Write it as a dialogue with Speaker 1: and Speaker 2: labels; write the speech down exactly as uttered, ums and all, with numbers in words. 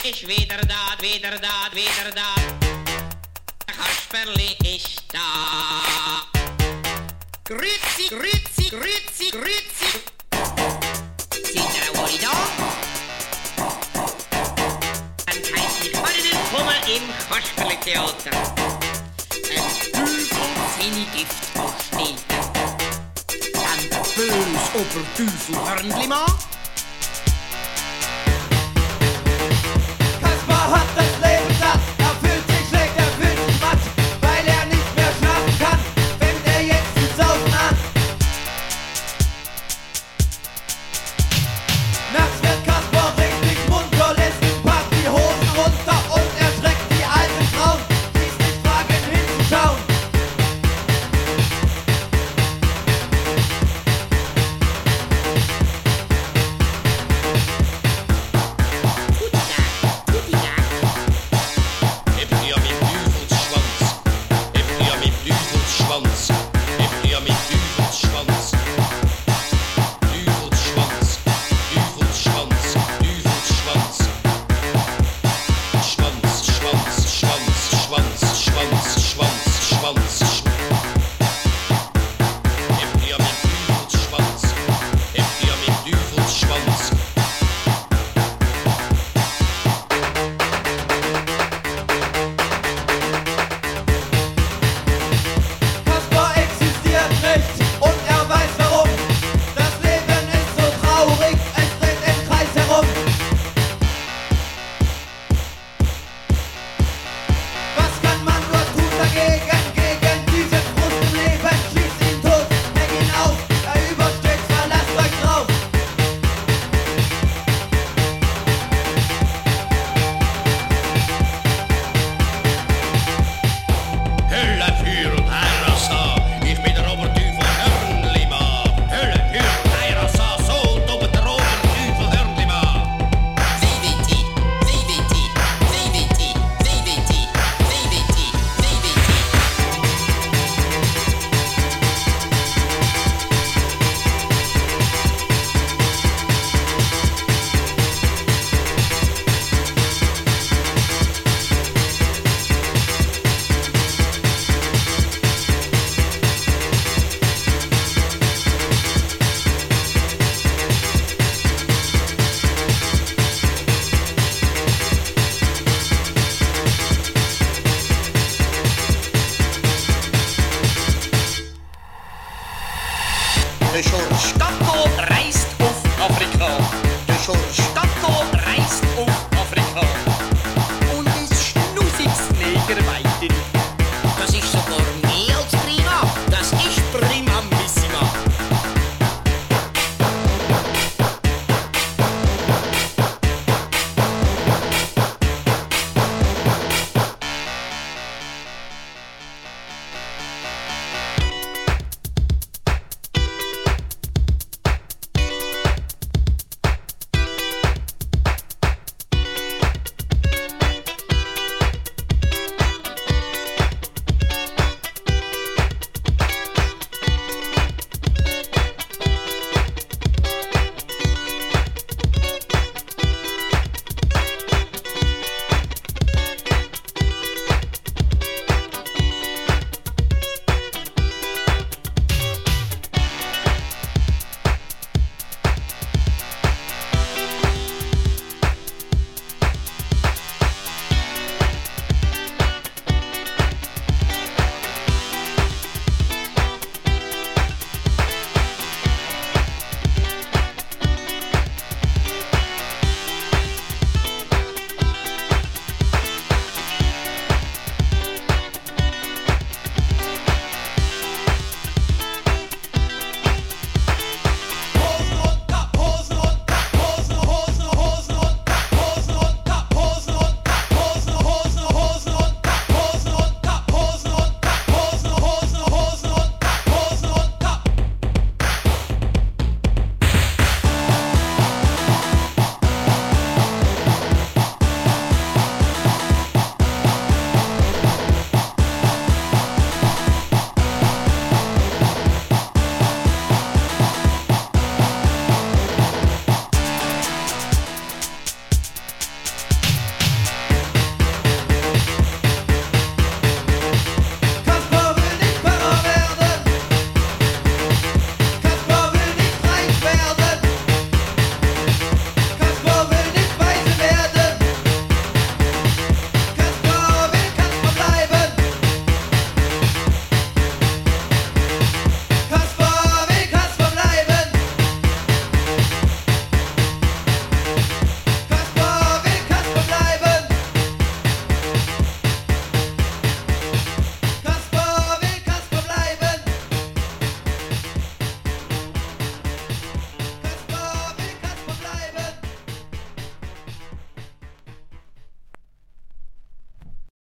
Speaker 1: ist wieder da, wieder da, wieder da. Kasperli ist da. Grüezi, grüezi, grüezi, grüezi. Seid ihr auch alle da? Dann heißt ich alle willkommen im Kasperli-Theater. Ein Teufel-Sinni-Gift vorstellt. Dann der böse Oberteufel-Hörnli-Mann.
Speaker 2: Kasper hat das Leben satt, er fühlt sich schlecht, er fühlt sich matt, weil er nicht mehr schlafen kann, fängt er jetzt zu sausen an. Nachts wird Kasper richtig munter, lässt packt die Hosen runter und erschreckt die alten Frauen, die es nicht wagen hinzuschauen.
Speaker 1: Der Schorsch-Gatto reist auf Afrika. Der Schorsch-Gatto reist auf Afrika. Und es schnusigst Neger weiter.